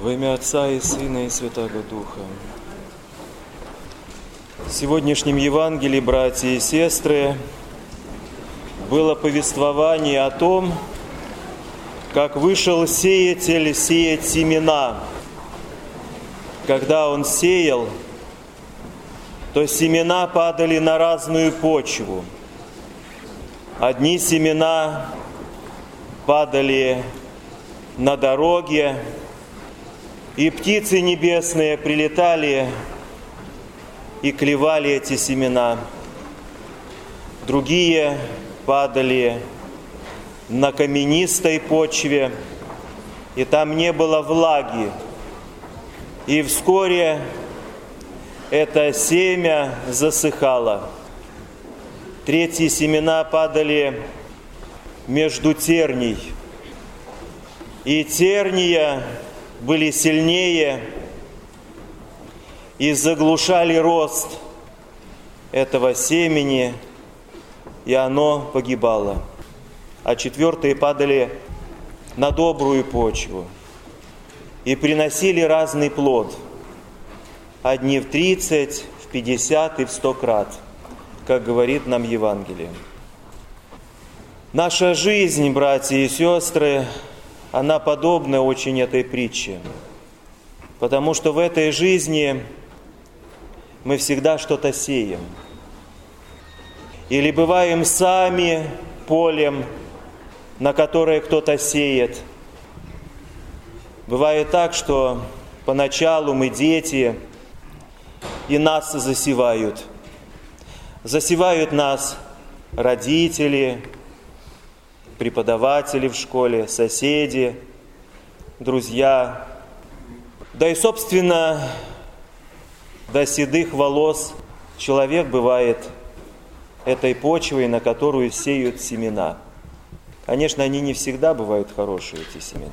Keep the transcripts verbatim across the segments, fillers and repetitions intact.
Во имя Отца и Сына и Святаго Духа. В сегодняшнем Евангелии, братья и сестры, было повествование о том, как вышел сеятель сеять семена. Когда он сеял, то семена падали на разную почву. Одни семена падали на дороге, и птицы небесные прилетали и клевали эти семена. Другие падали на каменистой почве, и там не было влаги. И вскоре это семя засыхало. Третьи семена падали между терней. И терния были сильнее и заглушали рост этого семени, и оно погибало. А четвертые падали на добрую почву и приносили разный плод. Одни в тридцать, в пятьдесят и в сто крат, как говорит нам Евангелие. Наша жизнь, братья и сестры, она подобна очень этой притче, потому что в этой жизни мы всегда что-то сеем. Или бываем сами полем, на которое кто-то сеет. Бывает так, что поначалу мы дети, и нас засевают. Засевают нас родители, преподаватели в школе, соседи, друзья. Да и, собственно, до седых волос человек бывает этой почвой, на которую сеют семена. Конечно, они не всегда бывают хорошие, эти семена.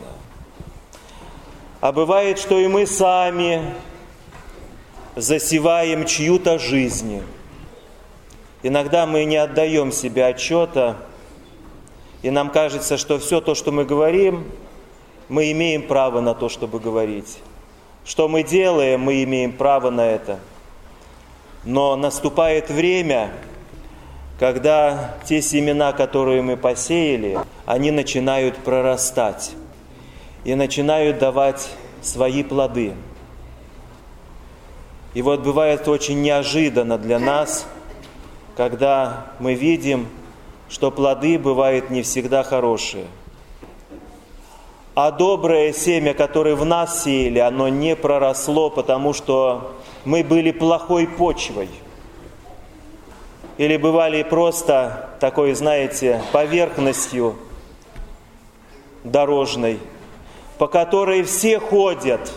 А бывает, что и мы сами засеваем чью-то жизнь. Иногда мы не отдаем себе отчета, и нам кажется, что все то, что мы говорим, мы имеем право на то, чтобы говорить. Что мы делаем, мы имеем право на это. Но наступает время, когда те семена, которые мы посеяли, они начинают прорастать и начинают давать свои плоды. И вот бывает очень неожиданно для нас, когда мы видим, что плоды бывают не всегда хорошие. А доброе семя, которое в нас сеяли, оно не проросло, потому что мы были плохой почвой. Или бывали просто такой, знаете, поверхностью дорожной, по которой все ходят.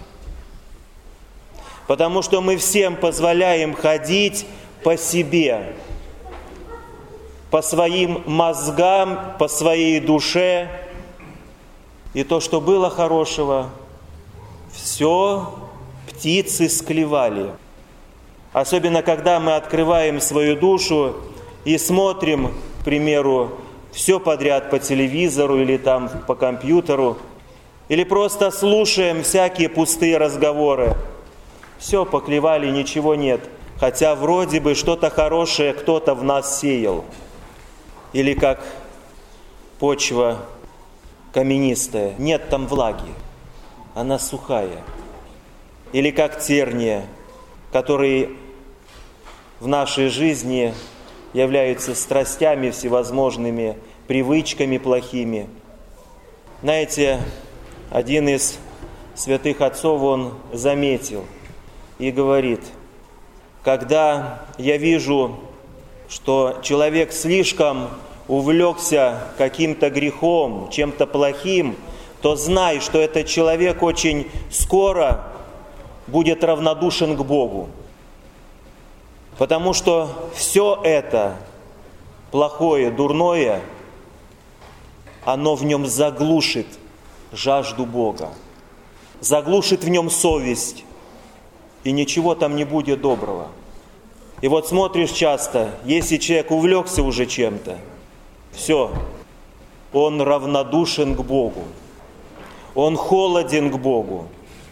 Потому что мы всем позволяем ходить по себе, по своим мозгам, по своей душе. И то, что было хорошего, все птицы склевали. Особенно, когда мы открываем свою душу и смотрим, к примеру, все подряд по телевизору или там по компьютеру, или просто слушаем всякие пустые разговоры. Все, поклевали, ничего нет. Хотя вроде бы что-то хорошее кто-то в нас сеял. Или как почва каменистая, нет там влаги, она сухая. Или как терния, которые в нашей жизни являются страстями всевозможными, привычками плохими. Знаете, один из святых отцов, он заметил и говорит: когда я вижу, что человек слишком увлекся каким-то грехом, чем-то плохим, то знай, что этот человек очень скоро будет равнодушен к Богу. Потому что все это плохое, дурное, оно в нем заглушит жажду Бога, заглушит в нем совесть, и ничего там не будет доброго. И вот смотришь часто, если человек увлекся уже чем-то, все, он равнодушен к Богу, он холоден к Богу,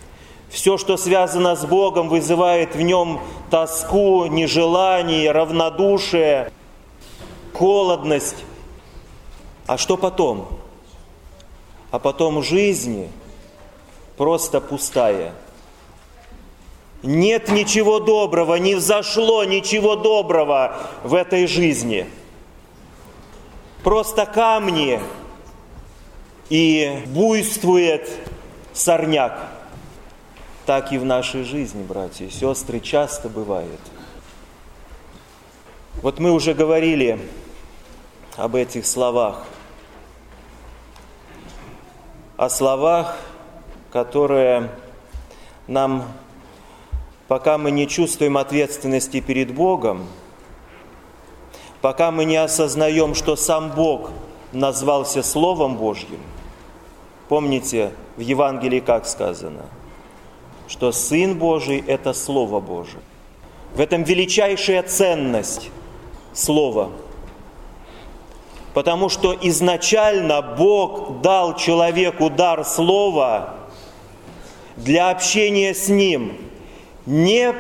Все, что связано с Богом, вызывает в нем тоску, нежелание, равнодушие, холодность. А что потом? А потом жизнь просто пустая. Нет ничего доброго, не взошло ничего доброго в этой жизни. Просто камни, и буйствует сорняк. Так и в нашей жизни, братья и сестры, часто бывает. Вот мы уже говорили об этих словах. О словах, которые нам, пока мы не чувствуем ответственности перед Богом, пока мы не осознаем, что сам Бог назвался Словом Божьим. Помните, в Евангелии как сказано? Что Сын Божий – это Слово Божие. В этом величайшая ценность Слова. Потому что изначально Бог дал человеку дар Слова для общения с Ним, не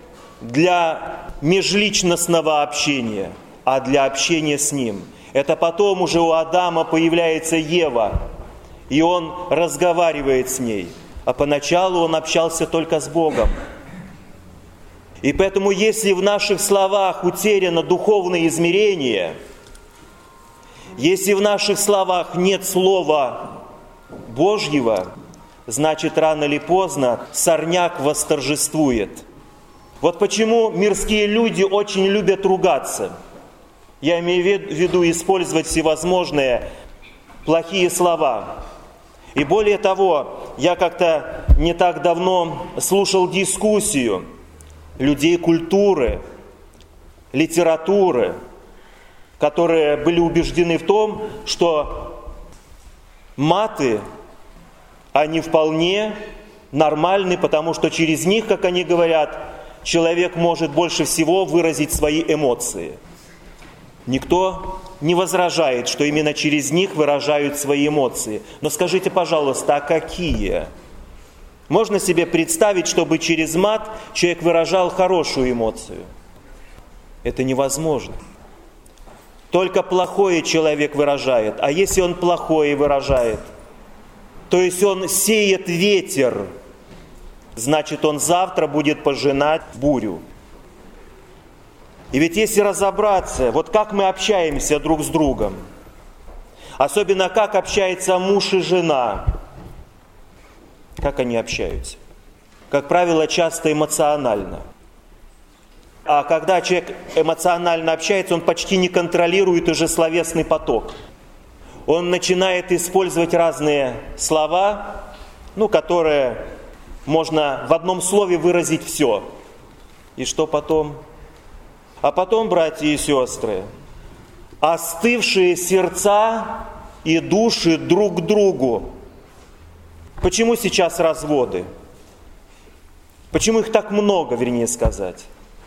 для межличностного общения, а для общения с Ним. Это потом уже у Адама появляется Ева, и он разговаривает с ней. А поначалу он общался только с Богом. И поэтому, если в наших словах утеряно духовное измерение, если в наших словах нет Слова Божьего, значит, рано или поздно сорняк восторжествует. Вот почему мирские люди очень любят ругаться. Я имею в виду использовать всевозможные плохие слова. И более того, я как-то не так давно слушал дискуссию людей культуры, литературы, которые были убеждены в том, что маты, они вполне нормальны, потому что через них, как они говорят, человек может больше всего выразить свои эмоции. Никто не возражает, что именно через них выражают свои эмоции. Но скажите, пожалуйста, а какие? Можно себе представить, чтобы через мат человек выражал хорошую эмоцию? Это невозможно. Только плохое человек выражает. А если он плохое выражает, то есть он сеет ветер, значит, он завтра будет пожинать бурю. И ведь если разобраться, вот как мы общаемся друг с другом, особенно как общается муж и жена, как они общаются? Как правило, часто эмоционально. А когда человек эмоционально общается, он почти не контролирует уже словесный поток. Он начинает использовать разные слова, ну, которые можно в одном слове выразить все. И что потом? А потом, братья и сестры, остывшие сердца и души друг к другу. Почему сейчас разводы? Почему их так много, вернее сказать?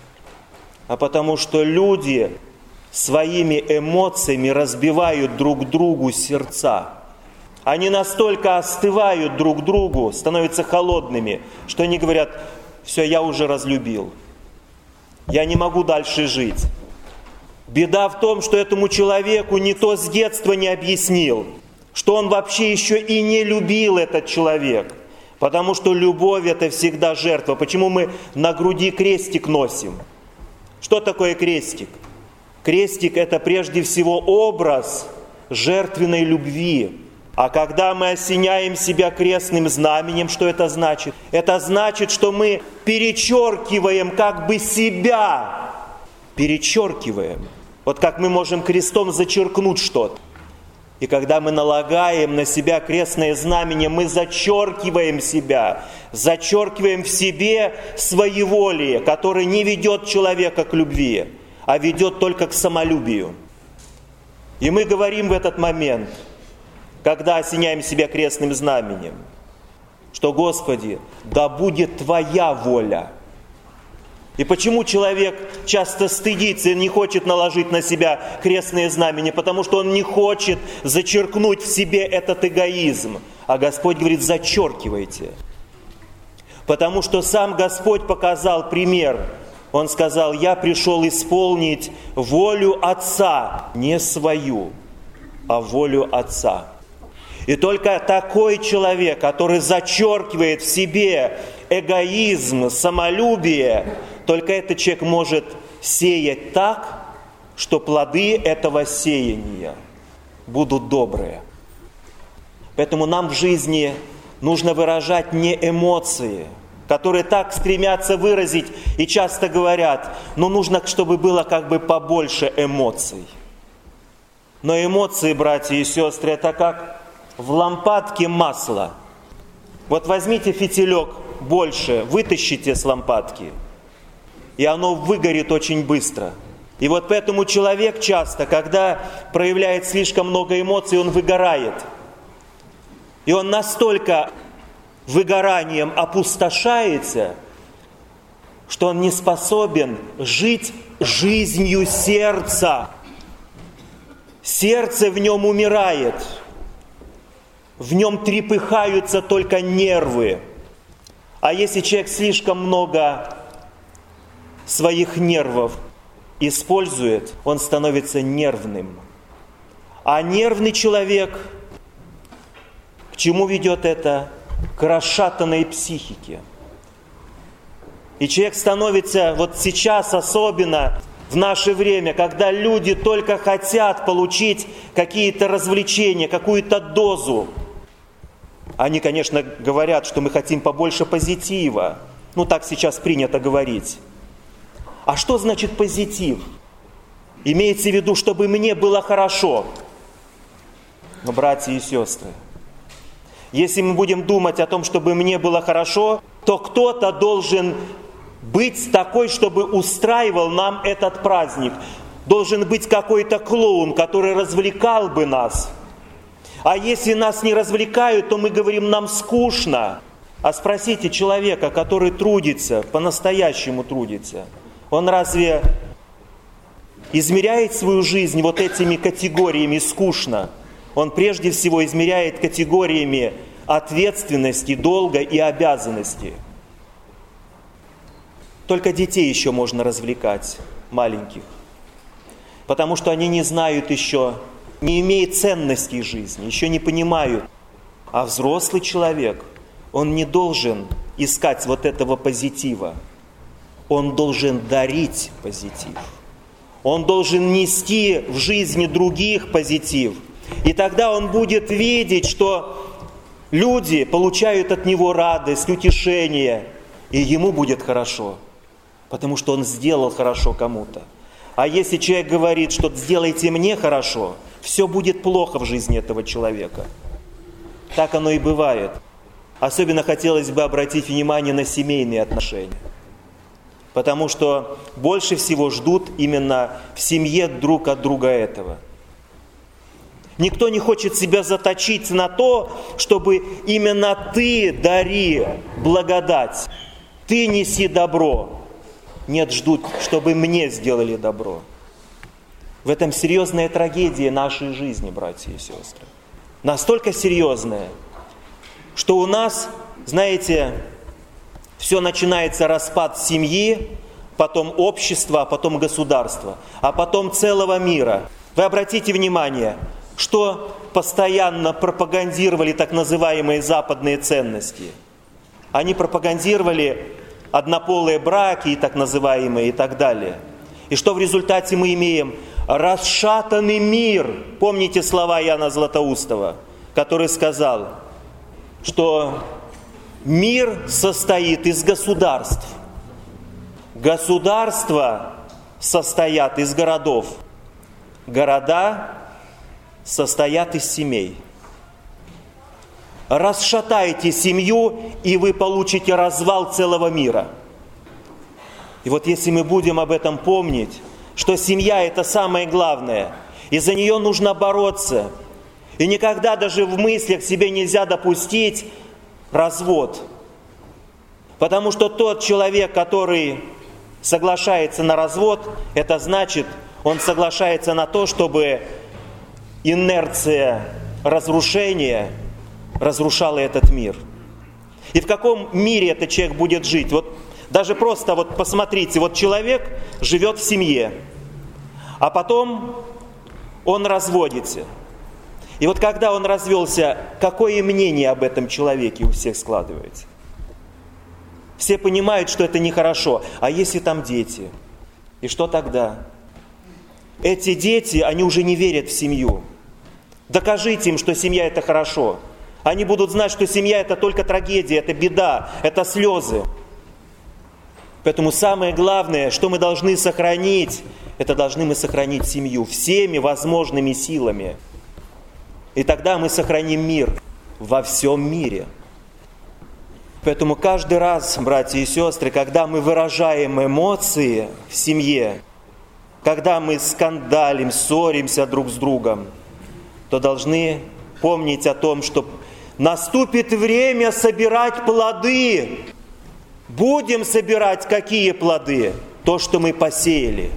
А потому что люди своими эмоциями разбивают друг другу сердца. Они настолько остывают друг другу, становятся холодными, что они говорят: все, я уже разлюбил. Я не могу дальше жить. Беда в том, что этому человеку никто с детства не объяснил, что он вообще еще и не любил этот человек. Потому что любовь – это всегда жертва. Почему мы на груди крестик носим? Что такое крестик? Крестик – это прежде всего образ жертвенной любви. А когда мы осеняем себя крестным знаменем, что это значит? Это значит, что мы перечеркиваем как бы себя. Перечеркиваем. Вот как мы можем крестом зачеркнуть что-то. И когда мы налагаем на себя крестное знамение, мы зачеркиваем себя, зачеркиваем в себе своеволие, которое не ведет человека к любви, а ведет только к самолюбию. И мы говорим в этот момент, когда осеняем себя крестным знаменем, что: Господи, да будет Твоя воля. И почему человек часто стыдится и не хочет наложить на себя крестное знамение? Потому что он не хочет зачеркнуть в себе этот эгоизм. А Господь говорит: зачеркивайте. Потому что сам Господь показал пример. Он сказал: «Я пришел исполнить волю Отца, не свою, а волю Отца». И только такой человек, который зачеркивает в себе эгоизм, самолюбие, только этот человек может сеять так, что плоды этого сеяния будут добрые. Поэтому нам в жизни нужно выражать не эмоции, которые так стремятся выразить и часто говорят: ну нужно, чтобы было как бы побольше эмоций. Но эмоции, братья и сестры, это как в лампадке масло. Вот возьмите фитилек больше, вытащите с лампадки, и оно выгорит очень быстро. И вот поэтому человек часто, когда проявляет слишком много эмоций, он выгорает. И он настолько выгоранием опустошается, что он не способен жить жизнью сердца. Сердце в нем умирает. В нем трепыхаются только нервы. А если человек слишком много своих нервов использует, он становится нервным. А нервный человек, к чему ведет это? К расшатанной психике. И человек становится, вот сейчас особенно в наше время, когда люди только хотят получить какие-то развлечения, какую-то дозу. Они, конечно, говорят, что мы хотим побольше позитива. Ну, так сейчас принято говорить. А что значит позитив? Имеется в виду, чтобы мне было хорошо. Но, братья и сестры, если мы будем думать о том, чтобы мне было хорошо, то кто-то должен быть такой, чтобы устраивал нам этот праздник. Должен быть какой-то клоун, который развлекал бы нас. А если нас не развлекают, то мы говорим: нам скучно. А спросите человека, который трудится, по-настоящему трудится, он разве измеряет свою жизнь вот этими категориями «скучно»? Он прежде всего измеряет категориями ответственности, долга и обязанности. Только детей еще можно развлекать, маленьких, потому что они не знают еще, не имеют ценностей жизни, еще не понимают. А взрослый человек, он не должен искать вот этого позитива. Он должен дарить позитив. Он должен нести в жизни других позитив. И тогда он будет видеть, что люди получают от него радость, утешение, и ему будет хорошо, потому что он сделал хорошо кому-то. А если человек говорит, что сделайте мне хорошо, все будет плохо в жизни этого человека. Так оно и бывает. Особенно хотелось бы обратить внимание на семейные отношения. Потому что больше всего ждут именно в семье друг от друга этого. Никто не хочет себя заточить на то, чтобы именно ты дари благодать, ты неси добро. Нет, ждут, чтобы мне сделали добро. В этом серьезная трагедия нашей жизни, братья и сестры. Настолько серьезная, что у нас, знаете, все начинается распад семьи, потом общества, а потом государства, а потом целого мира. Вы обратите внимание, что постоянно пропагандировали так называемые западные ценности. Они пропагандировали однополые браки и так называемые и так далее. И что в результате мы имеем? Расшатанный мир. Помните слова Иоанна Златоустова, который сказал, что мир состоит из государств. Государства состоят из городов. Города состоят из семей. Расшатайте семью, и вы получите развал целого мира. И вот если мы будем об этом помнить, что семья – это самое главное, и за нее нужно бороться, и никогда даже в мыслях себе нельзя допустить развод. Потому что тот человек, который соглашается на развод, это значит, он соглашается на то, чтобы инерция разрушения разрушала этот мир. И в каком мире этот человек будет жить? Вот даже просто вот посмотрите, вот человек живет в семье, а потом он разводится. И вот когда он развелся, какое мнение об этом человеке у всех складывается? Все понимают, что это нехорошо. А если там дети? И что тогда? Эти дети, они уже не верят в семью. Докажите им, что семья – это хорошо. Они будут знать, что семья – это только трагедия, это беда, это слезы. Поэтому самое главное, что мы должны сохранить, это должны мы сохранить семью всеми возможными силами. И тогда мы сохраним мир во всем мире. Поэтому каждый раз, братья и сестры, когда мы выражаем эмоции в семье, когда мы скандалим, ссоримся друг с другом, то должны помнить о том, что наступит время собирать плоды. Будем собирать какие плоды? То, что мы посеяли.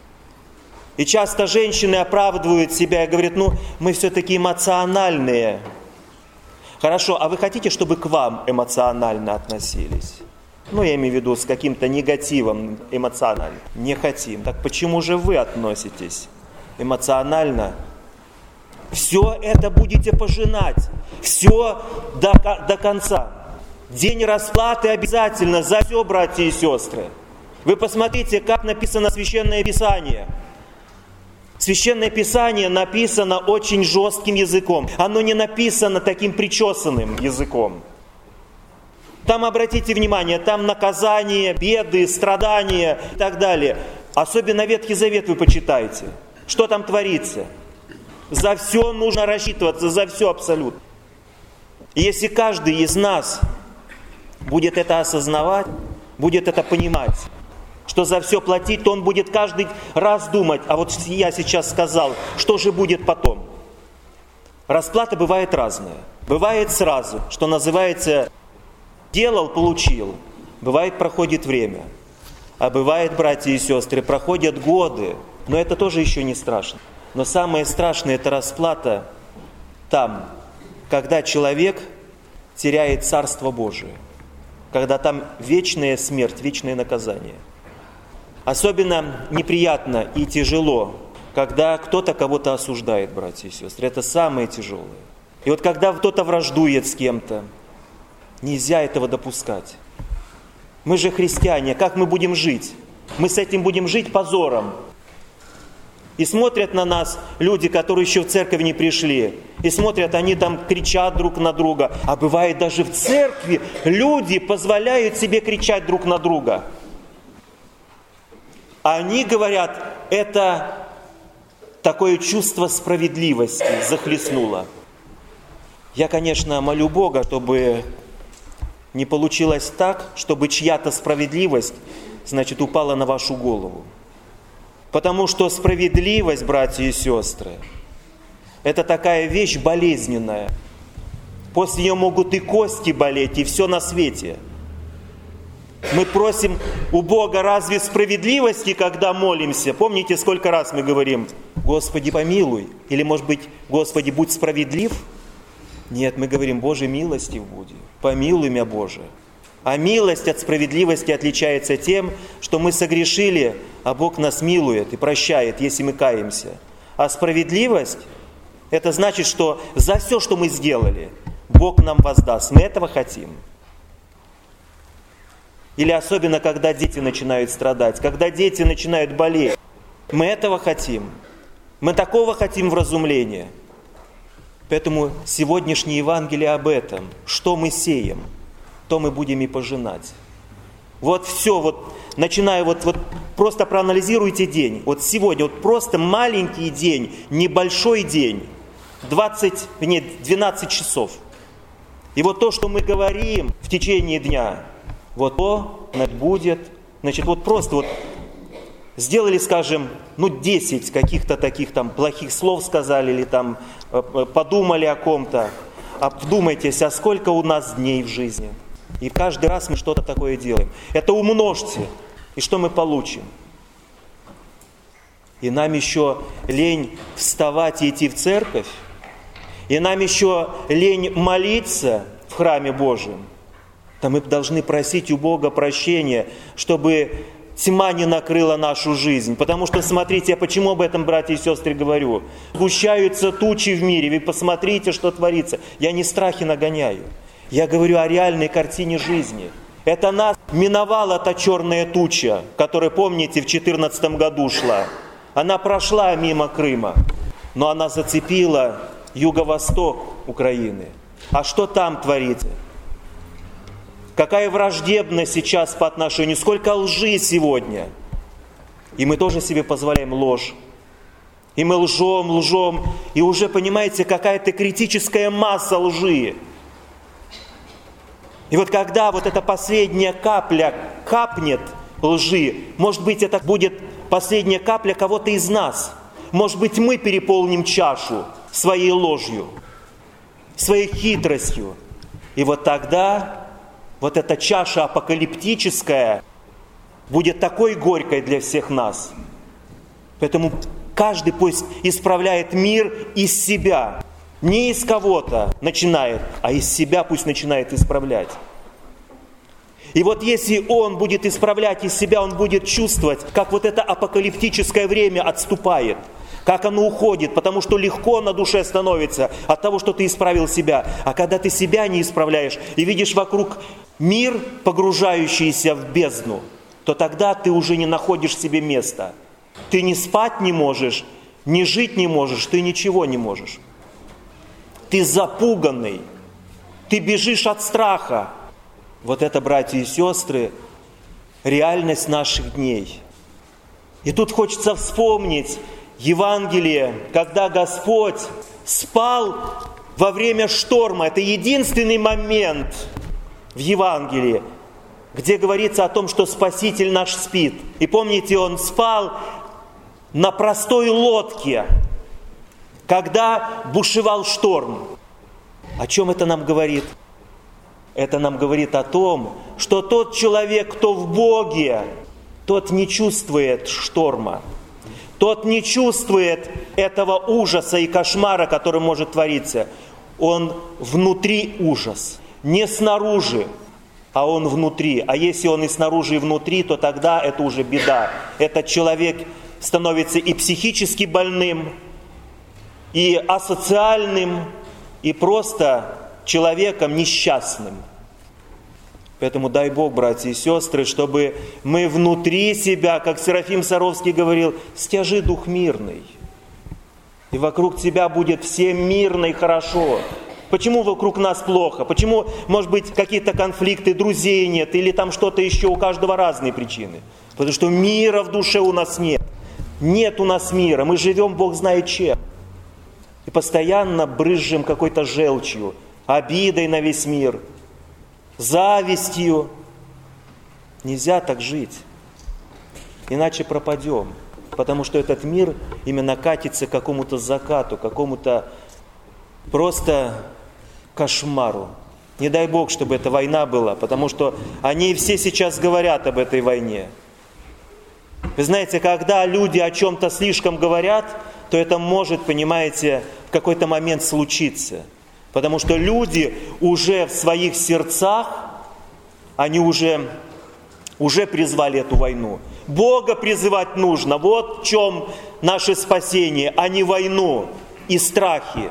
И часто женщины оправдывают себя и говорят, ну, мы все-таки эмоциональные. Хорошо, а вы хотите, чтобы к вам эмоционально относились? Ну, я имею в виду с каким-то негативом эмоционально. Не хотим. Так почему же вы относитесь эмоционально? Все это будете пожинать. Все до, до конца. День расплаты обязательно за все, братья и сестры. Вы посмотрите, как написано Священное Писание. Священное Писание написано очень жестким языком. Оно не написано таким причесанным языком. Там, обратите внимание, там наказание, беды, страдания и так далее. Особенно Ветхий Завет вы почитайте. Что там творится? За все нужно рассчитываться, за все абсолютно. И если каждый из нас будет это осознавать, будет это понимать, что за все платить, то он будет каждый раз думать, а вот я сейчас сказал, что же будет потом? Расплата бывает разная. Бывает сразу, что называется, делал, получил. Бывает, проходит время. А бывает, братья и сестры, проходят годы. Но это тоже еще не страшно. Но самое страшное – это расплата там, когда человек теряет Царство Божие. Когда там вечная смерть, вечное наказание. Особенно неприятно и тяжело, когда кто-то кого-то осуждает, братья и сестры. Это самое тяжелое. И вот когда кто-то враждует с кем-то, нельзя этого допускать. Мы же христиане, как мы будем жить? Мы с этим будем жить позором. И смотрят на нас люди, которые еще в церковь не пришли. И смотрят, они там кричат друг на друга. А бывает даже в церкви люди позволяют себе кричать друг на друга. Они говорят, это такое чувство справедливости захлестнуло. Я, конечно, молю Бога, чтобы не получилось так, чтобы чья-то справедливость, значит, упала на вашу голову. Потому что справедливость, братья и сестры, это такая вещь болезненная. После нее могут и кости болеть, и все на свете. Мы просим у Бога разве справедливости, когда молимся? Помните, сколько раз мы говорим, Господи, помилуй. Или, может быть, Господи, будь справедлив? Нет, мы говорим, Боже, милостив буди. Помилуй меня, Боже. А милость от справедливости отличается тем, что мы согрешили, а Бог нас милует и прощает, если мы каемся. А справедливость, это значит, что за все, что мы сделали, Бог нам воздаст. Мы этого хотим. Или особенно, когда дети начинают страдать, когда дети начинают болеть. Мы этого хотим. Мы такого хотим вразумления. Поэтому сегодняшнее Евангелие об этом. Что мы сеем, то мы будем и пожинать. Вот все, вот, начиная, вот, вот просто проанализируйте день. Вот сегодня, вот просто маленький день, небольшой день, двадцать, нет, двенадцать часов. И вот то, что мы говорим в течение дня, вот то будет, значит, вот просто вот сделали, скажем, ну, десять каких-то таких там плохих слов сказали или там подумали о ком-то. А вдумайтесь, а сколько у нас дней в жизни? И каждый раз мы что-то такое делаем. Это умножьте. И что мы получим? И нам еще лень вставать и идти в церковь. И нам еще лень молиться в храме Божьем. то мы должны просить у Бога прощения, чтобы тьма не накрыла нашу жизнь. Потому что, смотрите, я почему об этом, братья и сестры, говорю? Сгущаются тучи в мире, вы посмотрите, что творится. Я не страхи нагоняю, я говорю о реальной картине жизни. Это нас миновала та черная туча, которая, помните, в две тысячи четырнадцатом году шла. Она прошла мимо Крыма, но она зацепила юго-восток Украины. А что там творится? Какая враждебность сейчас по отношению, сколько лжи сегодня. И мы тоже себе позволяем ложь. И мы лжем, лжем, и уже, понимаете, какая-то критическая масса лжи. И вот когда вот эта последняя капля капнет лжи, может быть, это будет последняя капля кого-то из нас. Может быть, мы переполним чашу своей ложью, своей хитростью. И вот тогда вот эта чаша апокалиптическая будет такой горькой для всех нас. Поэтому каждый пусть исправляет мир из себя. Не из кого-то начинает, а из себя пусть начинает исправлять. И вот если он будет исправлять из себя, он будет чувствовать, как вот это апокалиптическое время отступает, как оно уходит, потому что легко на душе становится от того, что ты исправил себя. А когда ты себя не исправляешь и видишь вокруг мир, погружающийся в бездну, то тогда ты уже не находишь себе места. Ты ни спать не можешь, ни жить не можешь, ты ничего не можешь. Ты запуганный, ты бежишь от страха. Вот это, братья и сестры, реальность наших дней. И тут хочется вспомнить Евангелие, когда Господь спал во время шторма. Это единственный момент в Евангелии, где говорится о том, что Спаситель наш спит. И помните, Он спал на простой лодке, когда бушевал шторм. О чем это нам говорит? Это нам говорит о том, что тот человек, кто в Боге, тот не чувствует шторма. Тот не чувствует этого ужаса и кошмара, который может твориться. Он внутри ужас. Не снаружи, а он внутри. А если он и снаружи, и внутри, то тогда это уже беда. Этот человек становится и психически больным, и асоциальным, и просто человеком несчастным. Поэтому дай Бог, братья и сестры, чтобы мы внутри себя, как Серафим Саровский говорил, стяжи дух мирный. И вокруг тебя будет всем мирно и хорошо. Почему вокруг нас плохо? Почему, может быть, какие-то конфликты, друзей нет, или там что-то еще, у каждого разные причины? Потому что мира в душе у нас нет. Нет у нас мира, мы живем Бог знает чем. И постоянно брызжем какой-то желчью, обидой на весь мир, завистью. Нельзя так жить, иначе пропадем. Потому что этот мир именно катится к какому-то закату, к какому-то просто кошмару. Не дай Бог, чтобы эта война была, потому что они все сейчас говорят об этой войне. Вы знаете, когда люди о чем-то слишком говорят, то это может, понимаете, в какой-то момент случиться. Потому что люди уже в своих сердцах, они уже, уже призвали эту войну. Бога призывать нужно. Вот в чем наше спасение, а не войну и страхи.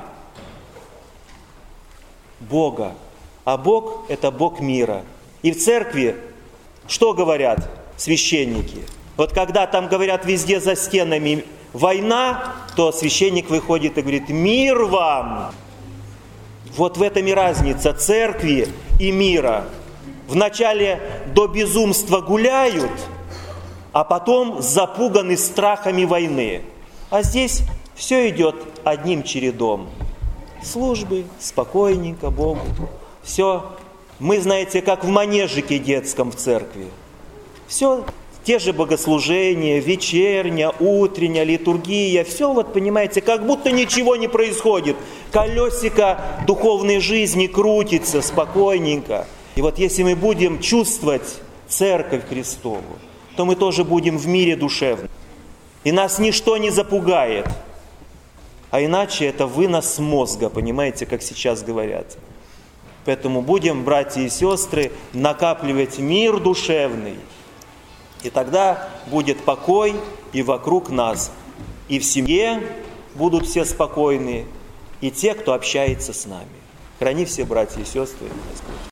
Бога. А Бог – это Бог мира. И в церкви что говорят священники? Вот когда там говорят везде за стенами война, то священник выходит и говорит: «Мир вам!» Вот в этом и разница церкви и мира. Вначале до безумства гуляют, а потом запуганы страхами войны. А здесь все идет одним чередом. Службы, спокойненько Богу. Все, мы, знаете, как в манежике детском в церкви. Все те же богослужения, вечерняя, утренняя, литургия, все, вот понимаете, как будто ничего не происходит. Колесико духовной жизни крутится спокойненько. И вот если мы будем чувствовать Церковь Христову, то мы тоже будем в мире душевном. И нас ничто не запугает. А иначе это вынос мозга, понимаете, как сейчас говорят. Поэтому будем, братья и сестры, накапливать мир душевный. И тогда будет покой и вокруг нас. И в семье будут все спокойны, и те, кто общается с нами. Храни все, братья и сестры, Господь.